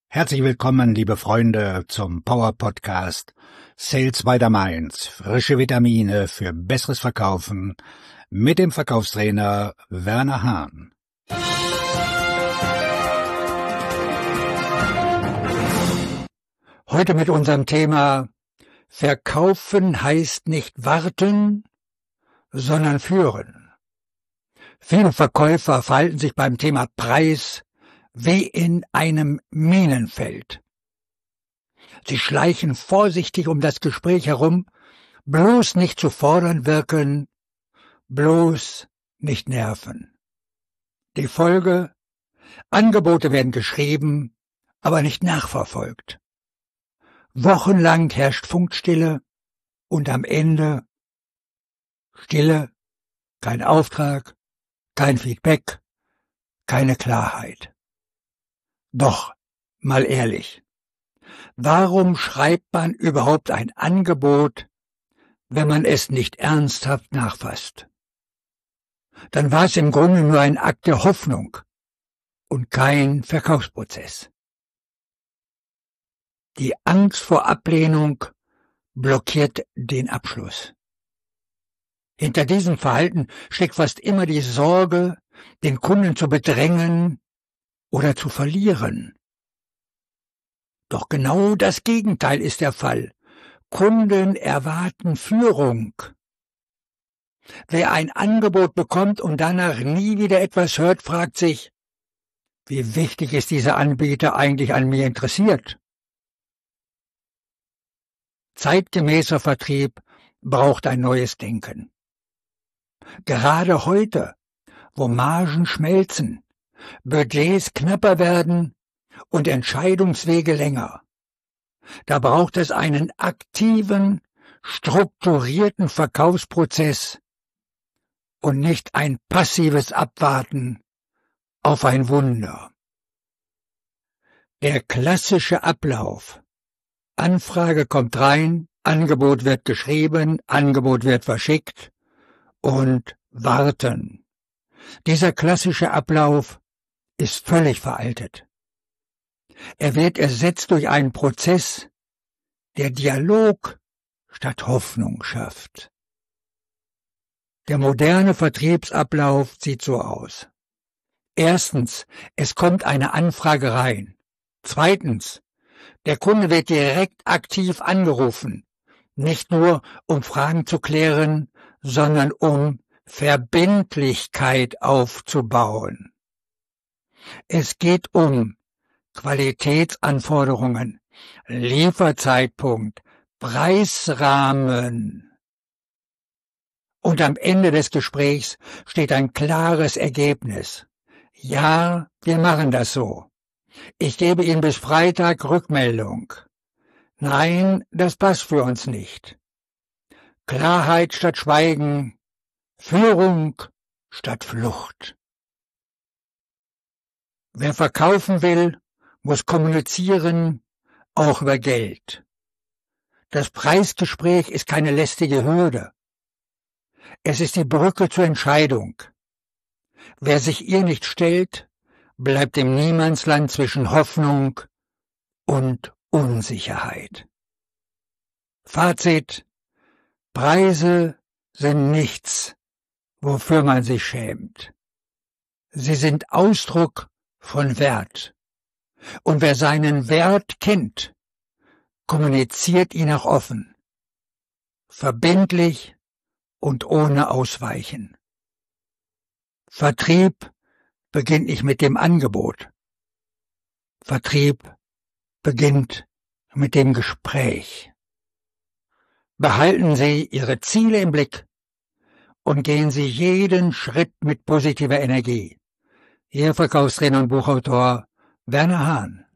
Herzlich willkommen, liebe Freunde, zum Power Podcast Sales by the Mainz. Frische Vitamine für besseres Verkaufen mit dem Verkaufstrainer Werner Hahn. Heute mit unserem Thema Verkaufen heißt nicht warten, sondern führen. Viele Verkäufer verhalten sich beim Thema Preis wie in einem Minenfeld. Sie schleichen vorsichtig um das Gespräch herum, bloß nicht zu fordern wirken, bloß nicht nerven. Die Folge: Angebote werden geschrieben, aber nicht nachverfolgt. Wochenlang herrscht Funkstille und am Ende Stille, kein Auftrag, kein Feedback, keine Klarheit. Doch, mal ehrlich, warum schreibt man überhaupt ein Angebot, wenn man es nicht ernsthaft nachfasst? Dann war es im Grunde nur ein Akt der Hoffnung und kein Verkaufsprozess. Die Angst vor Ablehnung blockiert den Abschluss. Hinter diesem Verhalten steckt fast immer die Sorge, den Kunden zu bedrängen oder zu verlieren. Doch genau das Gegenteil ist der Fall. Kunden erwarten Führung. Wer ein Angebot bekommt und danach nie wieder etwas hört, fragt sich, wie wichtig ist dieser Anbieter eigentlich an mir interessiert? Zeitgemäßer Vertrieb braucht ein neues Denken. Gerade heute, wo Margen schmelzen, Budgets knapper werden und Entscheidungswege länger, da braucht es einen aktiven, strukturierten Verkaufsprozess und nicht ein passives Abwarten auf ein Wunder. Der klassische Ablauf: Anfrage kommt rein, Angebot wird geschrieben, Angebot wird verschickt und warten. Dieser klassische Ablauf ist völlig veraltet. Er wird ersetzt durch einen Prozess, der Dialog statt Hoffnung schafft. Der moderne Vertriebsablauf sieht so aus. Erstens, es kommt eine Anfrage rein. Zweitens, der Kunde wird direkt aktiv angerufen, nicht nur um Fragen zu klären, sondern um Verbindlichkeit aufzubauen. Es geht um Qualitätsanforderungen, Lieferzeitpunkt, Preisrahmen. Und am Ende des Gesprächs steht ein klares Ergebnis. Ja, wir machen das so. Ich gebe Ihnen bis Freitag Rückmeldung. Nein, das passt für uns nicht. Klarheit statt Schweigen, Führung statt Flucht. Wer verkaufen will, muss kommunizieren, auch über Geld. Das Preisgespräch ist keine lästige Hürde. Es ist die Brücke zur Entscheidung. Wer sich ihr nicht stellt, bleibt im Niemandsland zwischen Hoffnung und Unsicherheit. Fazit: Preise sind nichts, wofür man sich schämt. Sie sind Ausdruck von Wert. Und wer seinen Wert kennt, kommuniziert ihn auch offen, verbindlich und ohne Ausweichen. Vertrieb beginnt nicht mit dem Angebot. Vertrieb beginnt mit dem Gespräch. Behalten Sie Ihre Ziele im Blick und gehen Sie jeden Schritt mit positiver Energie. Ihr Verkaufstrainer und Buchautor Werner Hahn.